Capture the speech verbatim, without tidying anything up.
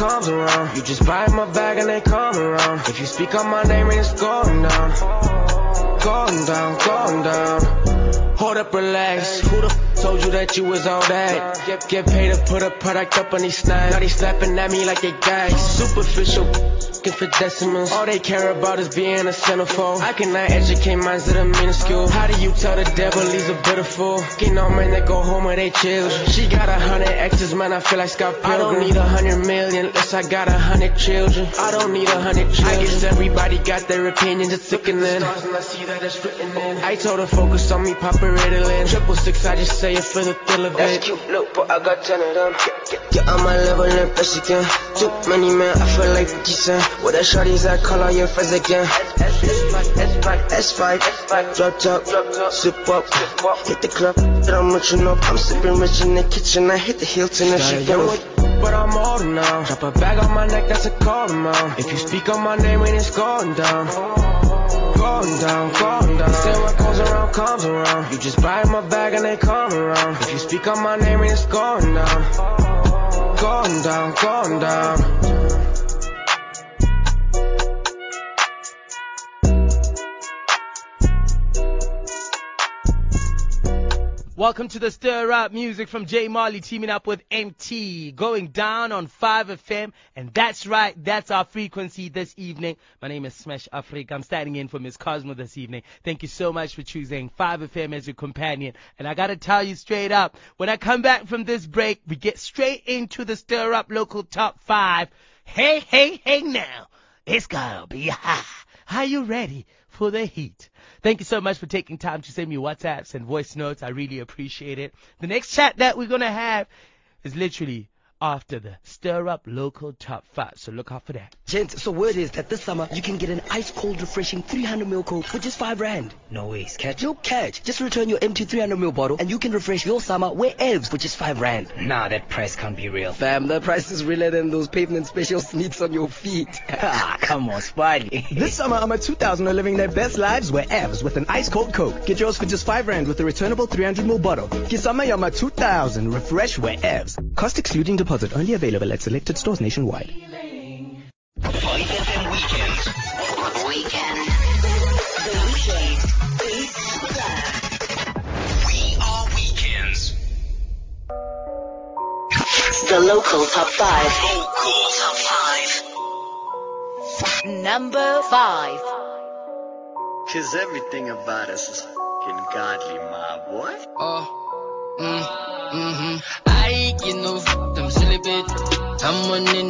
comes around. You just buy my bag and they come around. If you speak on my name and it's going down, going down, going down. Hold up, relax. Who the f told you that you was all that? Get, get paid to put a product up on these snags. Now they slapping at me like they gang. Superficial, looking for decimals. All they care about is being a centerfold. I cannot educate minds that are minuscule. How do you tell the devil he's a bitter fool? Getting all men that go home with their children. She got a hundred exes, man, I feel like Scott Pilgrim. I don't need a hundred million unless I got a hundred children. I don't need a hundred children. I guess everybody got their opinions, it's sickening. I see that it's written in. I told her focus on me, pop a Ritalin. Triple six, I just say it for the thrill of it. That's cute, look, but I got ten of them. Get on my level and best you can. Too many men, I feel like fifty cent. With that shorties, I call all your friends again. S five, drop top, sip up, hit the club, that I'm rich enough. I'm sipping rich in the kitchen, I hit the Hilton and she young, but I'm older now. Drop a bag on my neck, that's a cold amount. If you speak on my name, when it's going down, going down, going down. Say what goes around, comes around. You just buy my bag and they come around. If you speak on my name, when it's going down, going down, going down. Welcome to the Stir Up music from Jay Marley teaming up with M T, going down on five F M, and that's right, that's our frequency this evening. My name is Smash Africa. I'm standing in for Miss Cosmo this evening. Thank you so much for choosing five F M as your companion. And I gotta tell you straight up, when I come back from this break, we get straight into the Stir Up local top five. Hey, hey, hey now, it's gonna be hot. Are you ready for the heat? Thank you so much for taking time to send me WhatsApps and voice notes. I really appreciate it. The next chat that we're going to have is literally after the Stir Up local top five. So look out for that. Gents, so word is that this summer you can get an ice cold refreshing three hundred milliliter Coke for just five rand. No ways, catch. No catch. Just return your empty three hundred milliliter bottle and you can refresh your summer wherever for just five rand. Nah, that price can't be real. Fam, the price is realer than those pavement special sneaks on your feet. Ah, come on, Spidey. This summer, I'm at two thousand are living their best lives wherever with an ice cold Coke. Get yours for just five rand with a returnable three hundred milliliter bottle. Kisama Yama two thousand, refresh wherever. Cost excluding deposit, only available at selected stores nationwide. five F M Weekends. Weekend. The weekend is back. We are Weekends. The local top five. Local top five. Number five. Cause everything about us is fucking godly, my boy. Oh, mm, mm-hmm. I, you know, f*** them silly bitch. I'm on in